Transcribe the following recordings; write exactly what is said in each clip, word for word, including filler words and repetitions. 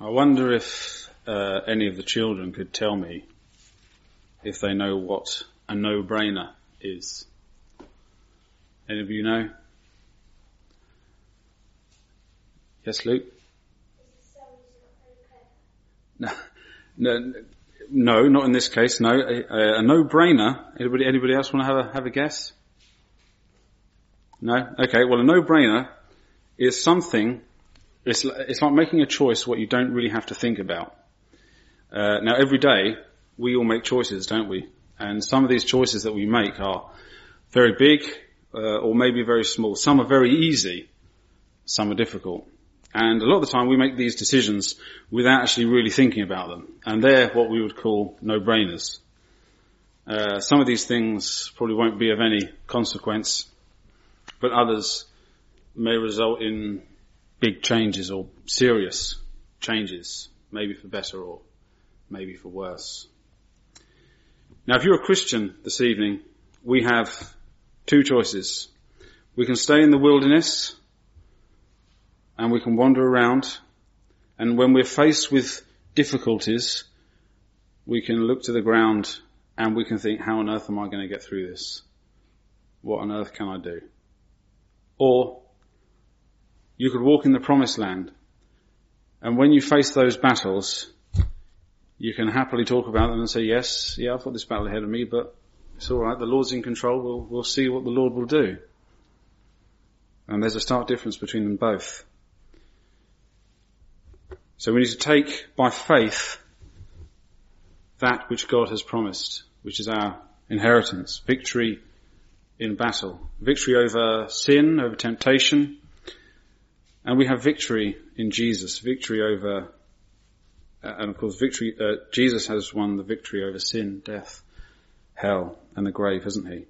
I wonder if uh, any of the children could tell me if they know what a no-brainer is. Any of you know? Yes, Luke? No, no, no, not in this case. No, a, a no-brainer. Anybody, anybody else want to have a have a guess? No. Okay. Well, a no-brainer is something. It's it's like making a choice what you don't really have to think about. Uh, now, every day we all make choices, don't we? And some of these choices that we make are very big, uh, or maybe very small. Some are very easy. Some are difficult. And a lot of the time we make these decisions without actually really thinking about them. And they're what we would call no-brainers. Uh, some of these things probably won't be of any consequence, but others may result in big changes or serious changes, maybe for better or maybe for worse. Now, if you're a Christian this evening, we have two choices. We can stay in the wilderness and we can wander around, and when we're faced with difficulties, we can look to the ground and we can think, how on earth am I going to get through this? What on earth can I do? Or you could walk in the promised land, and when you face those battles, you can happily talk about them and say, yes, yeah, I've got this battle ahead of me, but it's all right, the Lord's in control, we'll, we'll see what the Lord will do. And there's a stark difference between them both. So we need to take by faith that which God has promised, which is our inheritance, victory in battle, victory over sin, over temptation, and we have victory in Jesus, victory over, uh, and of course victory, uh, Jesus has won the victory over sin, death, hell, and the grave, hasn't he?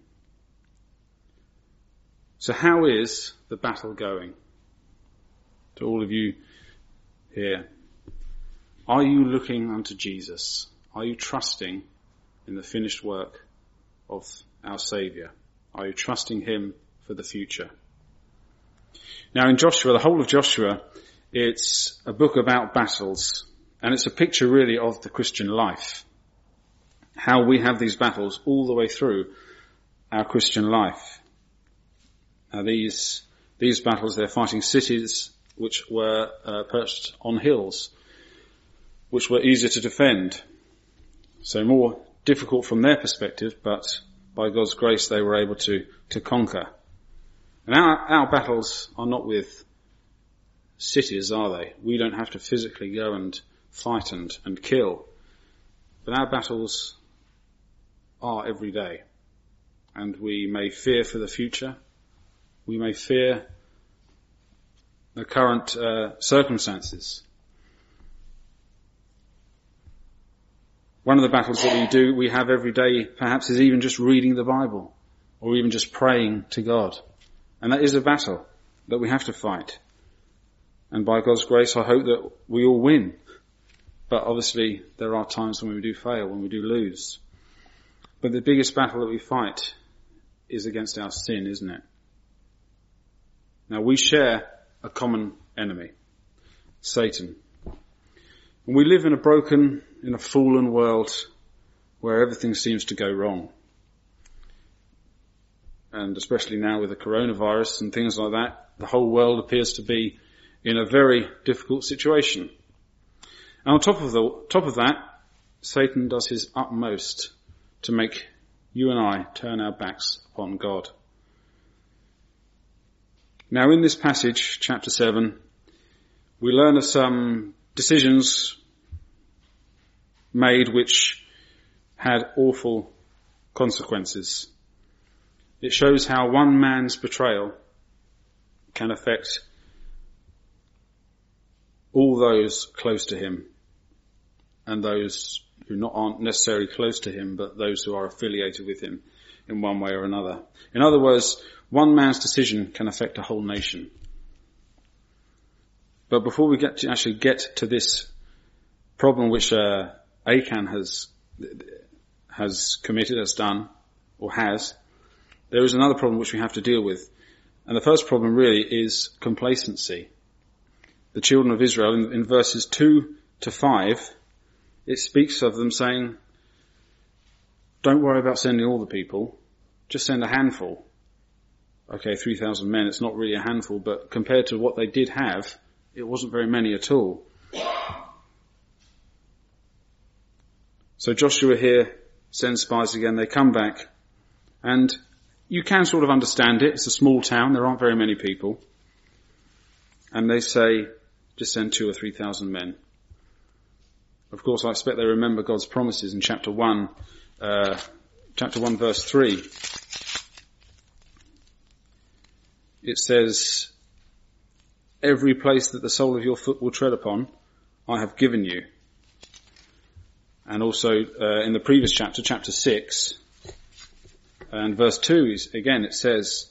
So how is the battle going? To all of you here, are you looking unto Jesus? Are you trusting in the finished work of our Saviour? Are you trusting him for the future? Now in Joshua, the whole of Joshua, it's a book about battles, and it's a picture really of the Christian life. How we have these battles all the way through our Christian life. Now these, these battles, they're fighting cities which were uh, perched on hills, which were easier to defend. So more difficult from their perspective, but by God's grace they were able to, to conquer. And our, our battles are not with cities, are they? We don't have to physically go and fight and, and kill. But our battles are every day. And we may fear for the future. We may fear the current uh, circumstances. One of the battles that we do, we have every day, perhaps, is even just reading the Bible, or even just praying to God. And that is a battle that we have to fight. And by God's grace, I hope that we all win. But obviously, there are times when we do fail, when we do lose. But the biggest battle that we fight is against our sin, isn't it? Now, we share a common enemy, Satan. And we live in a broken, in a fallen world where everything seems to go wrong. And especially now with the coronavirus and things like that, the whole world appears to be in a very difficult situation. And on top of the, top of that, Satan does his utmost to make you and I turn our backs upon God. Now in this passage, chapter seven, we learn of some decisions made which had awful consequences. It shows how one man's betrayal can affect all those close to him and those who not aren't necessarily close to him, but those who are affiliated with him in one way or another. In other words, one man's decision can affect a whole nation. But before we get to actually get to this problem which uh, Achan has has committed, has done, or has, there is another problem which we have to deal with. And the first problem really is complacency. The children of Israel, in, in verses two to five, it speaks of them saying, don't worry about sending all the people, just send a handful. Okay, three thousand men, it's not really a handful, but compared to what they did have, it wasn't very many at all. So Joshua here sends spies again, they come back, and you can sort of understand it. It's a small town, there aren't very many people. And they say, just send two or three thousand men. Of course, I expect they remember God's promises in chapter one, uh, chapter one verse three. It says, every place that the sole of your foot will tread upon, I have given you. And also, uh, in the previous chapter, chapter six, and verse two, is, again, it says,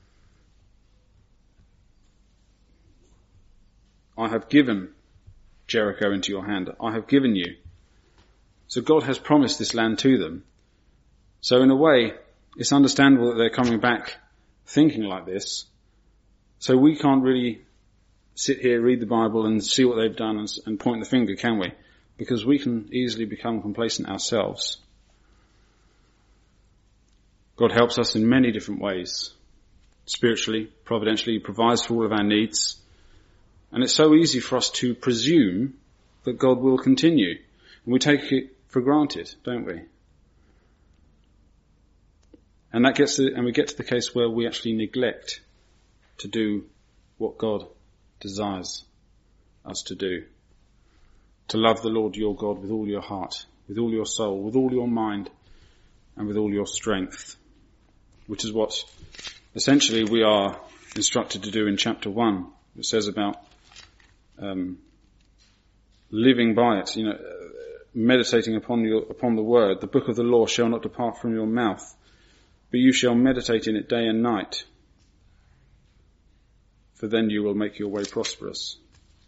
I have given Jericho into your hand. I have given you. So God has promised this land to them. So in a way, it's understandable that they're coming back thinking like this. So we can't really sit here, read the Bible and see what they've done and, and point the finger, can we? Because we can easily become complacent ourselves. God helps us in many different ways. Spiritually, providentially, He provides for all of our needs. And it's so easy for us to presume that God will continue. And we take it for granted, don't we? And that gets to, and we get to the case where we actually neglect to do what God desires us to do. To love the Lord your God with all your heart, with all your soul, with all your mind, and with all your strength. Which is what essentially we are instructed to do in chapter one. It says about um, living by it, you know, meditating upon your, upon the word. The book of the law shall not depart from your mouth, but you shall meditate in it day and night. For then you will make your way prosperous.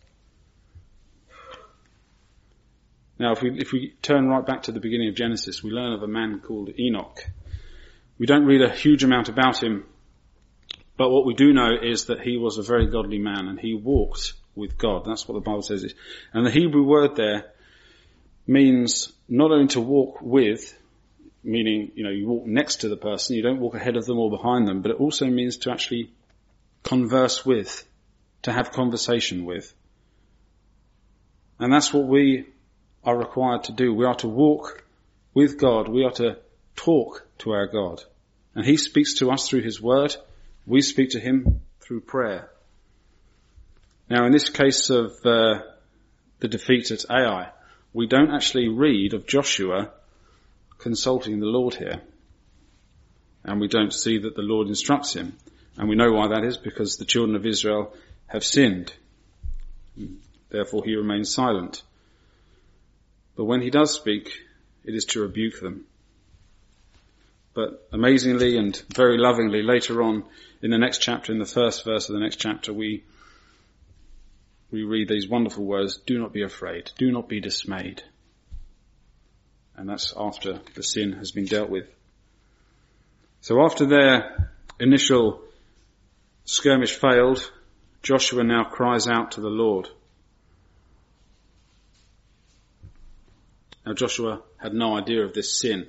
Now, if we, if we turn right back to the beginning of Genesis, we learn of a man called Enoch. We don't read a huge amount about him, but what we do know is that he was a very godly man and he walked with God. That's what the Bible says. And the Hebrew word there means not only to walk with, meaning, you know, you walk next to the person, you don't walk ahead of them or behind them, but it also means to actually converse with, to have conversation with. And that's what we are required to do. We are to walk with God. We are to talk to our God. And He speaks to us through His word. We speak to Him through prayer. Now, in this case of uh, the defeat at Ai, we don't actually read of Joshua consulting the Lord here. And we don't see that the Lord instructs him. And we know why that is, because the children of Israel have sinned. Therefore he remains silent. But when he does speak, it is to rebuke them. But amazingly and very lovingly, later on in the next chapter, in the first verse of the next chapter, we we read these wonderful words, do not be afraid, do not be dismayed. And that's after the sin has been dealt with. So after their initial skirmish failed, Joshua now cries out to the Lord. Now Joshua had no idea of this sin.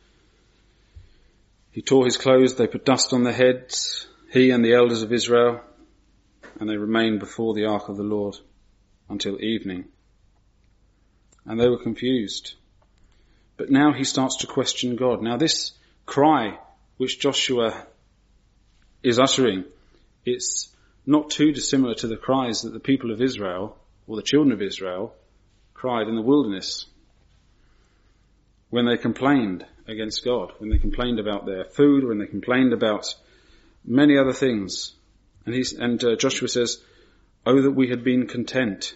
He tore his clothes, they put dust on their heads, he and the elders of Israel, and they remained before the ark of the Lord until evening. And they were confused. But now he starts to question God. Now this cry which Joshua is uttering, it's not too dissimilar to the cries that the people of Israel, or the children of Israel, cried in the wilderness when they complained against God, when they complained about their food, when they complained about many other things. And he's, and uh, Joshua says, "Oh, that we had been content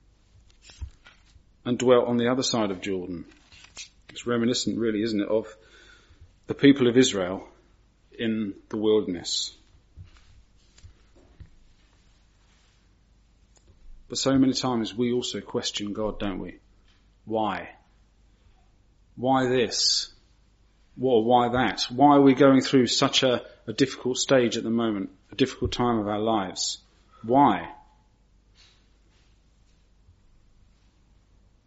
and dwelt on the other side of Jordan." It's reminiscent, really, isn't it, of the people of Israel in the wilderness. But so many times we also question God, don't we? Why? Why this? Well, why that? Why are we going through such a, a difficult stage at the moment, a difficult time of our lives? Why?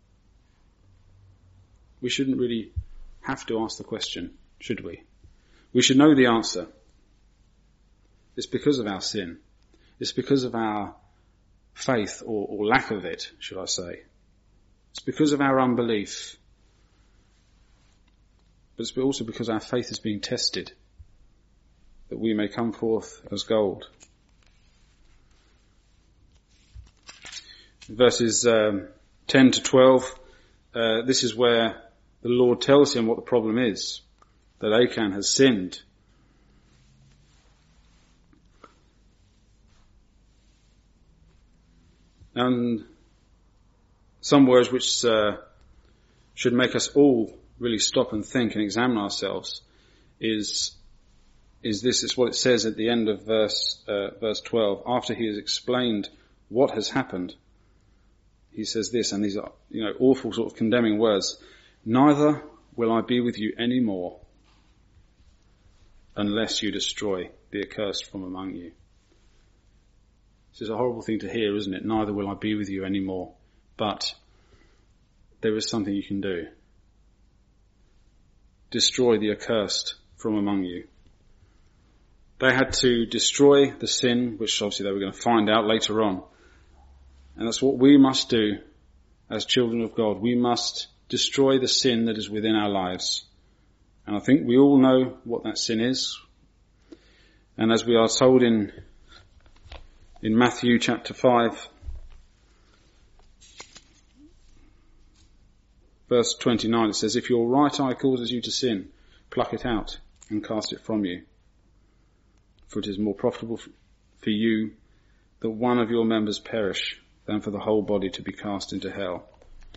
we shouldn't really have to ask the question, should we? We should know the answer. It's because of our sin. It's because of our faith, or, or lack of it, should I say. It's because of our unbelief. But it's also because our faith is being tested, that we may come forth as gold. Verses um, ten to twelve, uh, this is where the Lord tells him what the problem is, that Achan has sinned. And some words which uh, should make us all really stop and think and examine ourselves is is this is what it says at the end of verse uh, verse twelve. After he has explained what has happened, he says this, and these are, you know, awful sort of condemning words. Neither will I be with you any more unless you destroy the accursed from among you. This is a horrible thing to hear, isn't it? Neither will I be with you any more. But there is something you can do. Destroy the accursed from among you. They had to destroy the sin, which obviously they were going to find out later on. And that's what we must do as children of God. We must destroy the sin that is within our lives. And I think we all know what that sin is. And as we are told in in Matthew chapter five, verse twenty-nine, it says, if your right eye causes you to sin, pluck it out and cast it from you. For it is more profitable for you that one of your members perish than for the whole body to be cast into hell.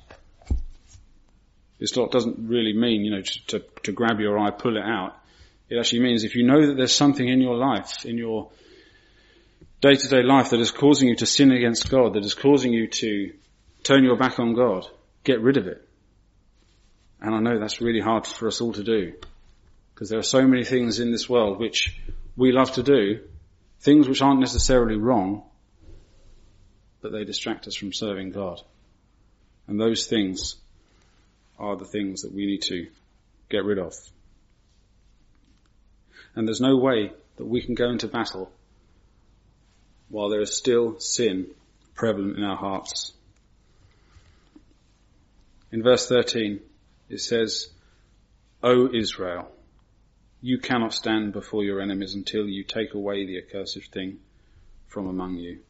This lot doesn't really mean, you know, to, to, to grab your eye, pull it out. It actually means if you know that there's something in your life, in your day-to-day life that is causing you to sin against God, that is causing you to turn your back on God, get rid of it. And I know that's really hard for us all to do, because there are so many things in this world which we love to do, things which aren't necessarily wrong, but they distract us from serving God. And those things are the things that we need to get rid of. And there's no way that we can go into battle while there is still sin prevalent in our hearts. In verse thirteen, it says, O Israel, you cannot stand before your enemies until you take away the accursed thing from among you.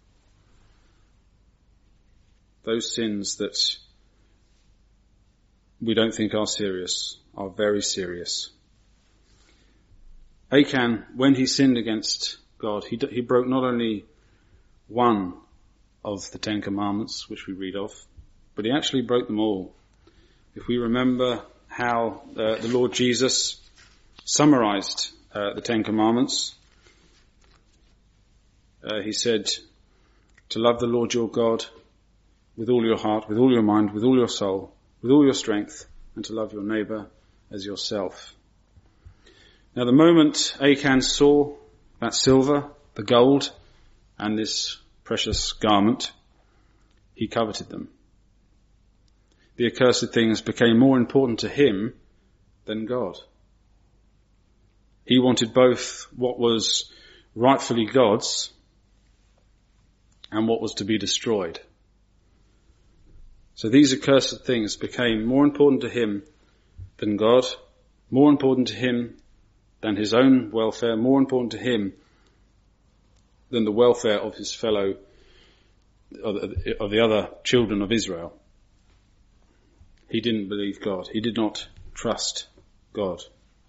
Those sins that we don't think are serious are very serious. Achan, when he sinned against God, he, he broke not only one of the Ten Commandments, which we read of, but he actually broke them all. If we remember how uh, the Lord Jesus summarized uh, the Ten Commandments, uh, he said to love the Lord your God with all your heart, with all your mind, with all your soul, with all your strength, and to love your neighbour as yourself. Now the moment Achan saw that silver, the gold, and this precious garment, he coveted them. The accursed things became more important to him than God. He wanted both what was rightfully God's and what was to be destroyed. So these accursed things became more important to him than God, more important to him than his own welfare, more important to him than the welfare of his fellow, of the other children of Israel. He didn't believe God. He did not trust God.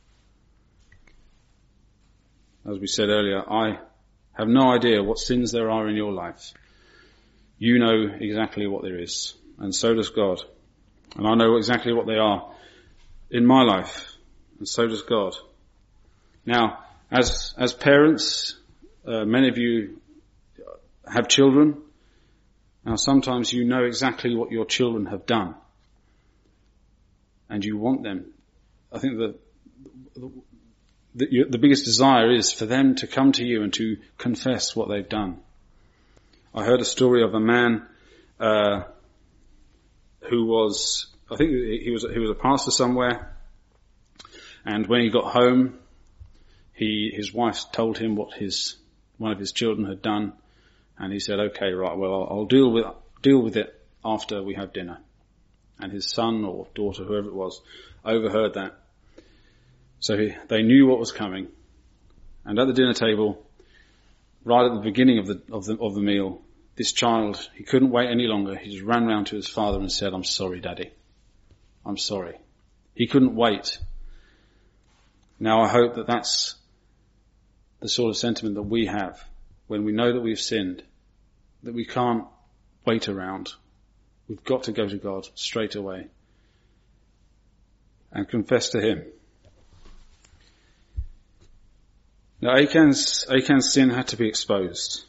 As we said earlier, I have no idea what sins there are in your life. You know exactly what there is, and so does God. And I know exactly what they are in my life, and so does God. Now, as as parents, uh, many of you have children. Now, sometimes you know exactly what your children have done, and you want them. I think the the, the biggest desire is for them to come to you and to confess what they've done. I heard a story of a man uh, who was I think he was, he was a pastor somewhere. And when he got home, he, his wife told him what his, one of his children had done. And he said, okay, right, well, I'll, I'll deal with, deal with it after we have dinner. And his son or daughter, whoever it was, overheard that. So he, they knew what was coming. And at the dinner table, right at the beginning of the, of the, of the meal, this child, he couldn't wait any longer. He just ran round to his father and said, I'm sorry, Daddy. I'm sorry. He couldn't wait. Now I hope that that's the sort of sentiment that we have when we know that we've sinned, that we can't wait around. We've got to go to God straight away and confess to him. Now Achan's, Achan's sin had to be exposed.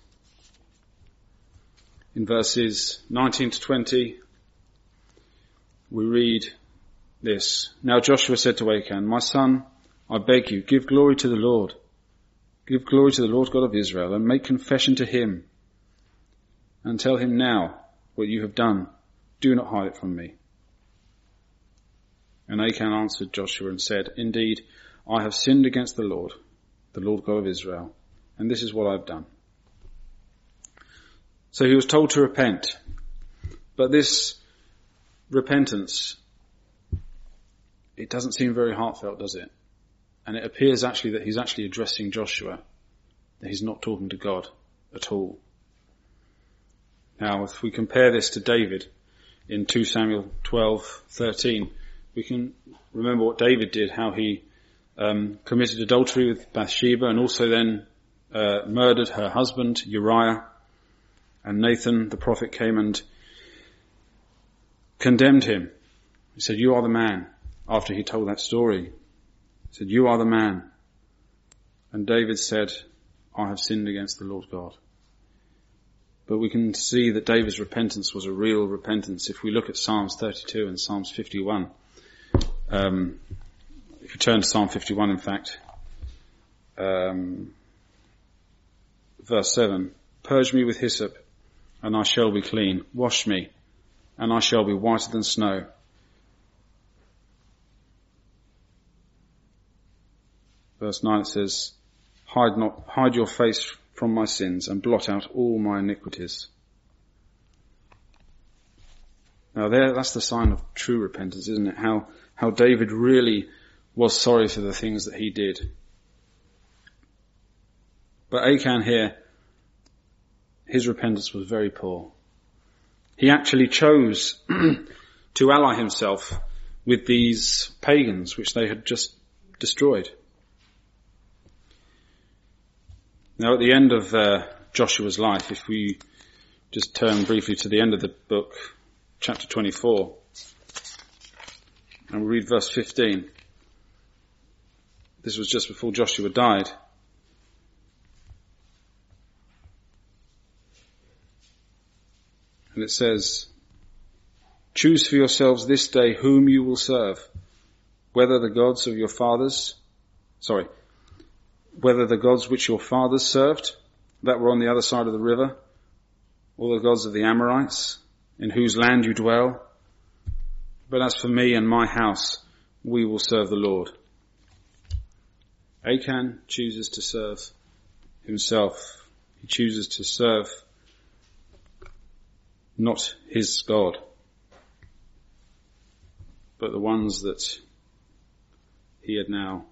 In verses nineteen to twenty, we read this. Now Joshua said to Achan, my son, I beg you, give glory to the Lord. Give glory to the Lord God of Israel and make confession to him and tell him now what you have done. Do not hide it from me. And Achan answered Joshua and said, indeed, I have sinned against the Lord, the Lord God of Israel, and this is what I've done. So he was told to repent. But this repentance, it doesn't seem very heartfelt, does it? And it appears actually that he's actually addressing Joshua, that he's not talking to God at all. Now, if we compare this to David in two Samuel twelve thirteen, we can remember what David did, how he um, committed adultery with Bathsheba and also then uh, murdered her husband Uriah. And Nathan, the prophet, came and condemned him. He said, you are the man. After he told that story, he said, you are the man. And David said, I have sinned against the Lord God. But we can see that David's repentance was a real repentance. If we look at Psalms thirty-two and Psalms fifty-one, um, if you turn to Psalm fifty-one, in fact, um, verse seven, purge me with hyssop, and I shall be clean. Wash me, and I shall be whiter than snow. Verse nine, it says, hide not, hide your face from my sins and blot out all my iniquities. Now there, that's the sign of true repentance, isn't it? How, how David really was sorry for the things that he did. But Achan here, his repentance was very poor. He actually chose to ally himself with these pagans which they had just destroyed. Now at the end of uh, Joshua's life, if we just turn briefly to the end of the book, chapter twenty-four, and we read verse fifteen. This was just before Joshua died. And it says, choose for yourselves this day whom you will serve, whether the gods of your fathers, sorry, whether the gods which your fathers served, that were on the other side of the river, or the gods of the Amorites, in whose land you dwell. But as for me and my house, we will serve the Lord. Achan chooses to serve himself. He chooses to serve not his God, but the ones that he had now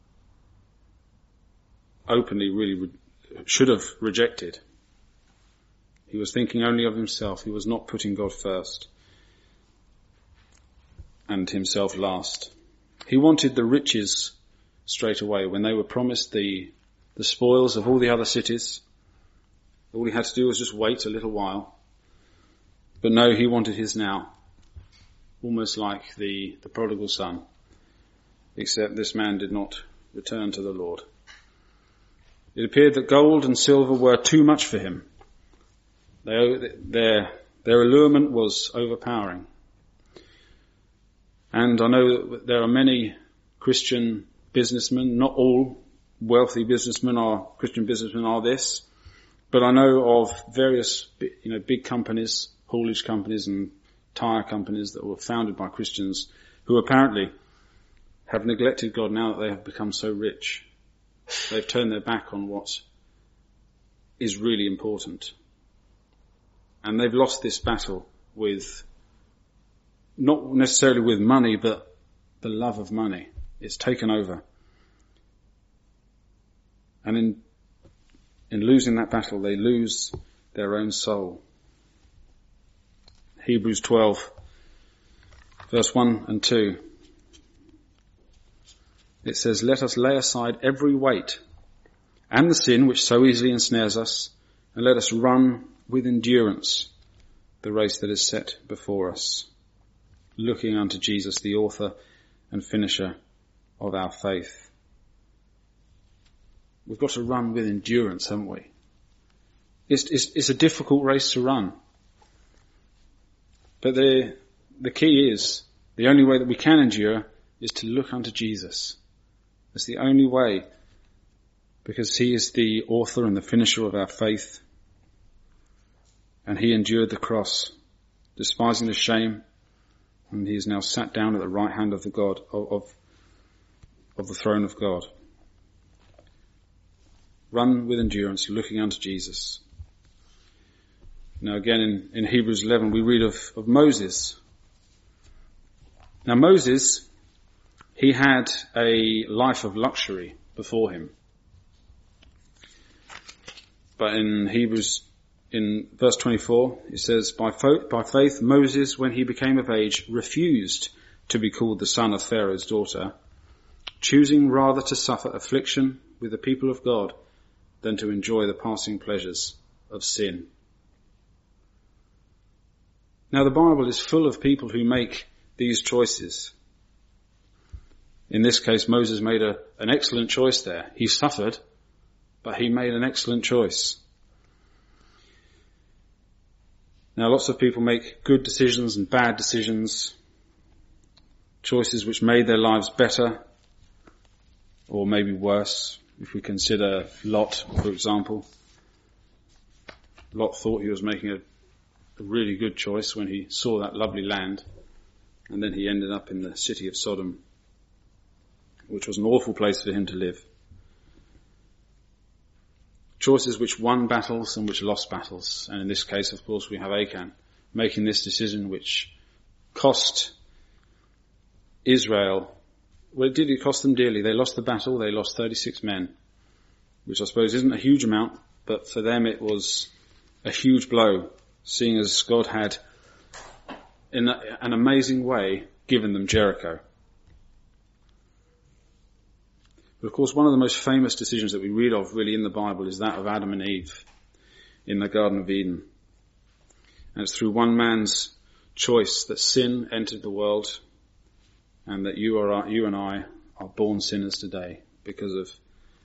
openly really re- should have rejected. He was thinking only of himself. He was not putting God first and himself last. He wanted the riches straight away when they were promised the the spoils of all the other cities. All he had to do was just wait a little while. But no, he wanted his now, almost like the, the prodigal son, except this man did not return to the Lord. It appeared that gold and silver were too much for him. They, their, their allurement was overpowering. And I know that there are many Christian businessmen, not all wealthy businessmen are Christian businessmen are this, but I know of various, you know, big companies, haulage companies and tyre companies that were founded by Christians who apparently have neglected God now that they have become so rich. They've turned their back on what is really important. And they've lost this battle with, not necessarily with money, but the love of money. It's taken over. And in, in losing that battle, they lose their own soul. Hebrews twelve, verse one and two. It says, "Let us lay aside every weight and the sin which so easily ensnares us, and let us run with endurance the race that is set before us, looking unto Jesus, the author and finisher of our faith." We've got to run with endurance, haven't we? It's, it's, it's a difficult race to run. But the, the key is, the only way that we can endure is to look unto Jesus. It's the only way, because he is the author and the finisher of our faith. And he endured the cross, despising the shame, and he is now sat down at the right hand of the God, of, of, of the throne of God. Run with endurance, looking unto Jesus. Now again in, in Hebrews eleven we read of, of Moses. Now Moses, he had a life of luxury before him. But in Hebrews, in verse twenty-four, it says, by, fo- by faith Moses, when he became of age, refused to be called the son of Pharaoh's daughter, choosing rather to suffer affliction with the people of God than to enjoy the passing pleasures of sin. Now the Bible is full of people who make these choices. In this case, Moses made a, an excellent choice there. He suffered, but he made an excellent choice. Now lots of people make good decisions and bad decisions, choices which made their lives better or maybe worse. If we consider Lot, for example, Lot thought he was making a, a really good choice when he saw that lovely land, and then he ended up in the city of Sodom, which was an awful place for him to live. Choices which won battles and which lost battles. And in this case, of course, we have Achan making this decision which cost Israel. Well, it did it cost them dearly. They lost the battle. They lost thirty-six men, which I suppose isn't a huge amount, but for them it was a huge blow, seeing as God had, in an amazing way, given them Jericho. But of course, one of the most famous decisions that we read of really in the Bible is that of Adam and Eve in the Garden of Eden. And it's through one man's choice that sin entered the world, and that you are, you and I are born sinners today because of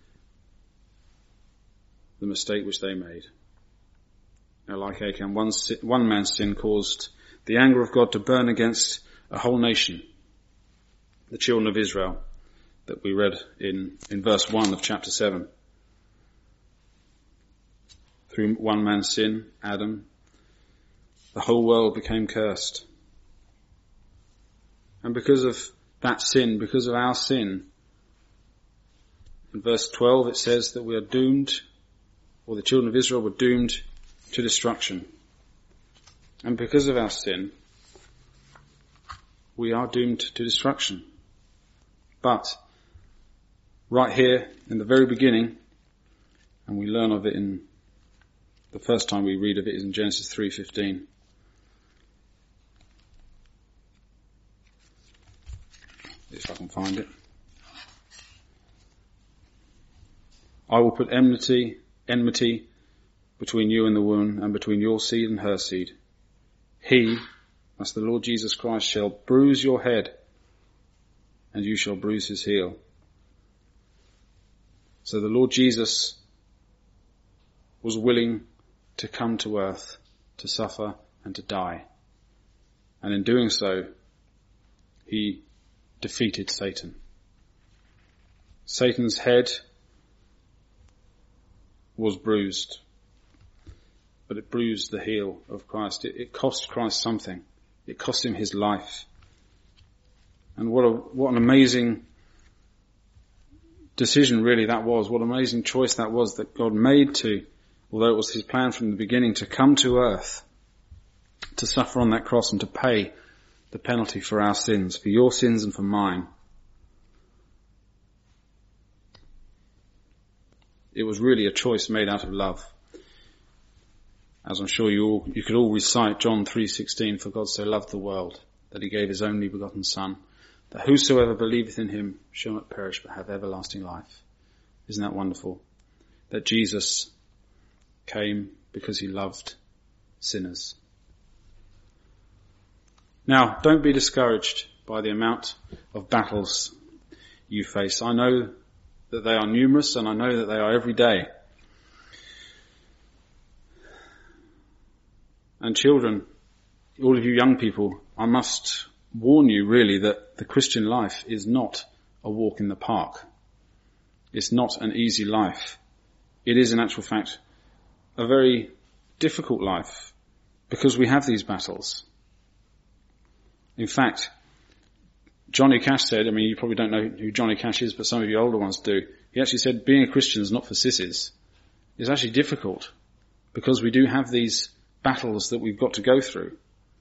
the mistake which they made. Now, like Achan, one, one man's sin caused the anger of God to burn against a whole nation, the children of Israel, that we read in, in verse one of chapter seven. Through one man's sin, Adam, the whole world became cursed. And because of that sin, because of our sin, in verse twelve it says that we are doomed, or the children of Israel were doomed to destruction. And because of our sin, we are doomed to destruction. But right here in the very beginning, and we learn of it in the first time we read of it is in Genesis three fifteen. If I can find it. I will put enmity, enmity between you and the woman, and between your seed and her seed. He, that's the Lord Jesus Christ, shall bruise your head, and you shall bruise his heel. So the Lord Jesus was willing to come to earth, to suffer and to die. And in doing so, he defeated Satan. Satan's head was bruised, but it bruised the heel of Christ. It, it cost Christ something. It cost him his life. And what a, what an amazing decision really that was. What an amazing choice that was that God made to, although it was his plan from the beginning, to come to earth, to suffer on that cross and to pay the penalty for our sins, for your sins and for mine. It was really a choice made out of love. As I'm sure you all, you could all recite John three sixteen, for God so loved the world that he gave his only begotten Son, that whosoever believeth in him shall not perish but have everlasting life. Isn't that wonderful? That Jesus came because he loved sinners. Now, don't be discouraged by the amount of battles you face. I know that they are numerous, and I know that they are every day. And children, all of you young people, I must warn you really that the Christian life is not a walk in the park. It's not an easy life. It is in actual fact a very difficult life because we have these battles. In fact, Johnny Cash said, I mean, you probably don't know who Johnny Cash is, but some of you older ones do. He actually said being a Christian is not for sissies. It's actually difficult because we do have these battles that we've got to go through.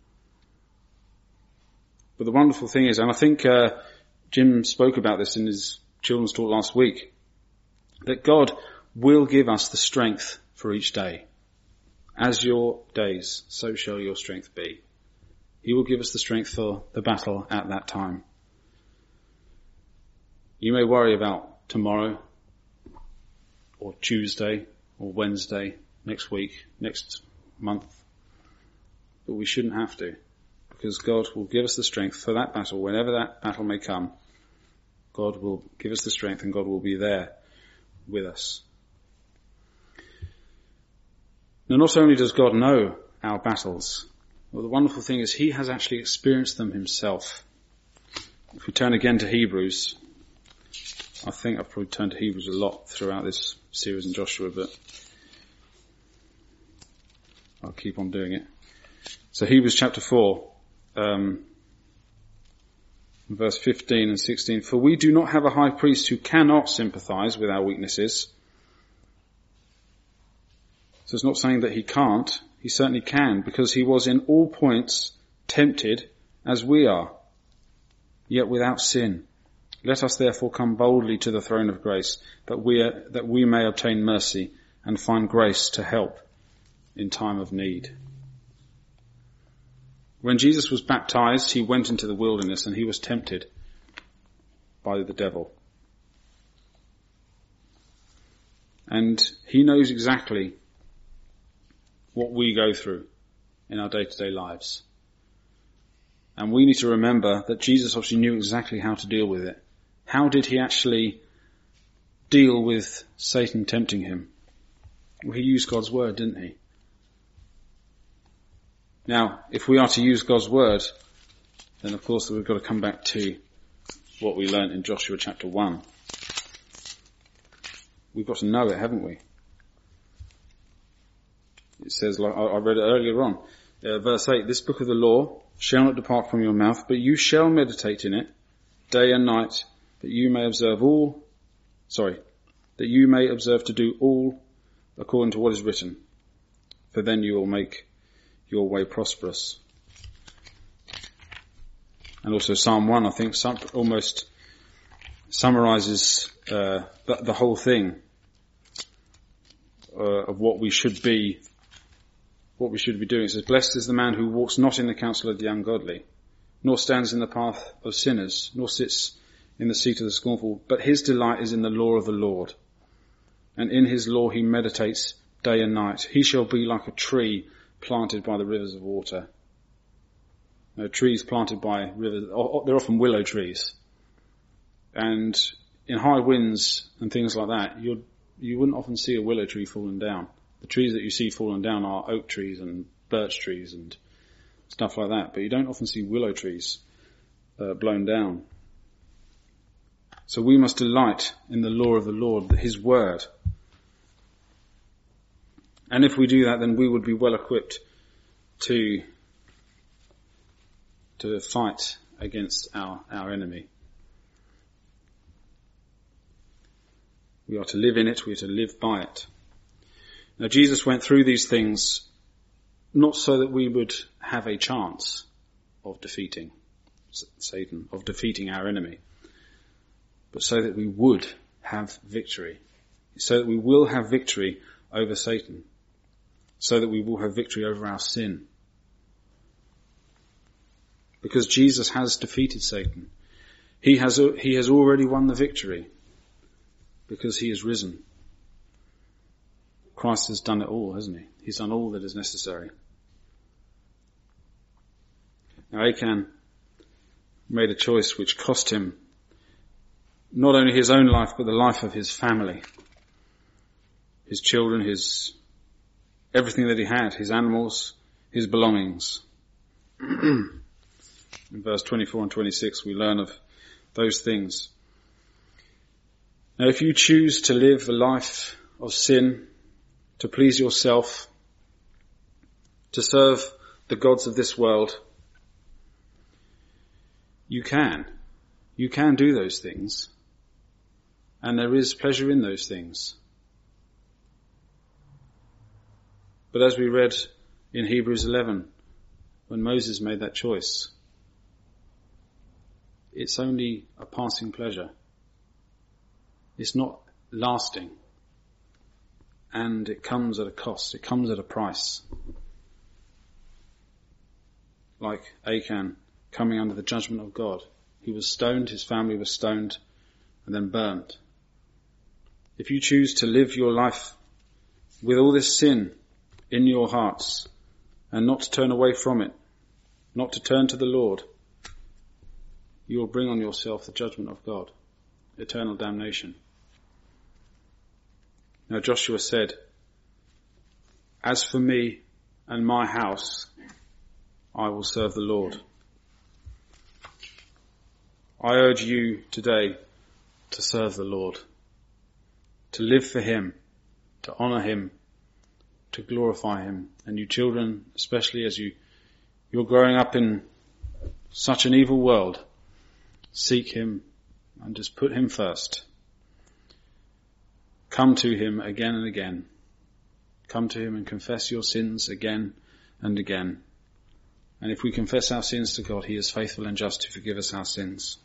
But the wonderful thing is, and I think uh, Jim spoke about this in his children's talk last week, that God will give us the strength for each day. As your days, so shall your strength be. He will give us the strength for the battle at that time. You may worry about tomorrow, or Tuesday, or Wednesday, next week, next month, but we shouldn't have to, because God will give us the strength for that battle. Whenever that battle may come, God will give us the strength and God will be there with us. Now, not only does God know our battles, well, the wonderful thing is he has actually experienced them himself. If we turn again to Hebrews, I think I've probably turned to Hebrews a lot throughout this series in Joshua, but I'll keep on doing it. So Hebrews chapter four, um, verse fifteen and sixteen. For we do not have a high priest who cannot sympathize with our weaknesses. So it's not saying that he can't. He certainly can, because he was in all points tempted as we are, yet without sin. Let us therefore come boldly to the throne of grace, that we are, that we may obtain mercy and find grace to help in time of need. When Jesus was baptized, he went into the wilderness and he was tempted by the devil. And he knows exactly what we go through in our day-to-day lives. And we need to remember that Jesus obviously knew exactly how to deal with it. How did he actually deal with Satan tempting him? Well, he used God's word, didn't he? Now, if we are to use God's word, then of course we've got to come back to what we learnt in Joshua chapter one. We've got to know it, haven't we? It says, like I read it earlier on, uh, verse eight, this book of the law shall not depart from your mouth, but you shall meditate in it day and night, that you may observe all, sorry, that you may observe to do all according to what is written, for then you will make your way prosperous. And also Psalm one, I think, some, almost summarizes uh, the, the whole thing uh, of what we should be, what we should be doing. It says, blessed is the man who walks not in the counsel of the ungodly, nor stands in the path of sinners, nor sits in the seat of the scornful, but his delight is in the law of the Lord. And in his law he meditates day and night. He shall be like a tree planted by the rivers of water. Now, trees planted by rivers, they're often willow trees. And in high winds and things like that, you'd, you wouldn't often see a willow tree falling down. The trees that you see falling down are oak trees and birch trees and stuff like that. But you don't often see willow trees uh, blown down. So we must delight in the law of the Lord, his word. And if we do that, then we would be well equipped to to fight against our, our enemy. We are to live in it, we are to live by it. Now Jesus went through these things not so that we would have a chance of defeating Satan, of defeating our enemy, but so that we would have victory, so that we will have victory over Satan, so that we will have victory over our sin. Because Jesus has defeated Satan. He has, he has already won the victory because he is risen. Christ has done it all, hasn't he? He's done all that is necessary. Now Achan made a choice which cost him not only his own life, but the life of his family, his children, his everything that he had, his animals, his belongings. In verse twenty-four and twenty-six we learn of those things. Now if you choose to live a life of sin, to please yourself, to serve the gods of this world, you can. You can do those things. And there is pleasure in those things. But as we read in Hebrews eleven, when Moses made that choice, it's only a passing pleasure. It's not lasting. And it comes at a cost. It comes at a price. Like Achan coming under the judgment of God. He was stoned, his family was stoned, and then burnt. If you choose to live your life with all this sin in your hearts and not to turn away from it, not to turn to the Lord, you will bring on yourself the judgment of God, eternal damnation. Now Joshua said, "As for me and my house, I will serve the Lord." I urge you today to serve the Lord, to live for him, to honour him, to glorify him. And you children, especially as you, you're growing up in such an evil world, seek him and just put him first. Come to him again and again. Come to him and confess your sins again and again. And if we confess our sins to God, he is faithful and just to forgive us our sins.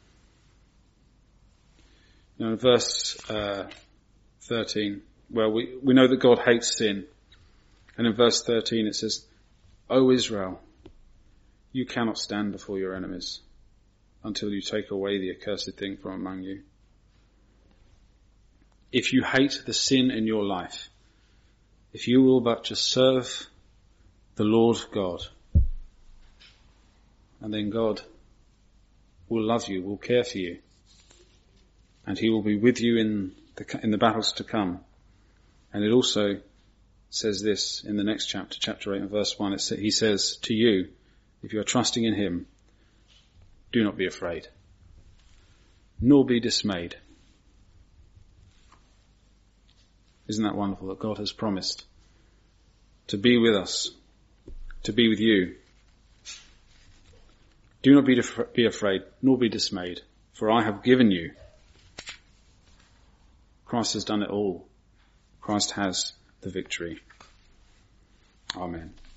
Now in verse uh, thirteen, well, we, we know that God hates sin. And in verse thirteen it says, "O Israel, you cannot stand before your enemies until you take away the accursed thing from among you." If you hate the sin in your life, if you will but just serve the Lord God, and then God will love you, will care for you, and he will be with you in the, in the battles to come. And it also says this in the next chapter, chapter eight and verse one, it sa- he says to you, if you are trusting in him, do not be afraid, nor be dismayed. Isn't that wonderful that God has promised to be with us, to be with you? Do not be, def- be afraid, nor be dismayed, for I have given you. Christ has done it all. Christ has the victory. Amen.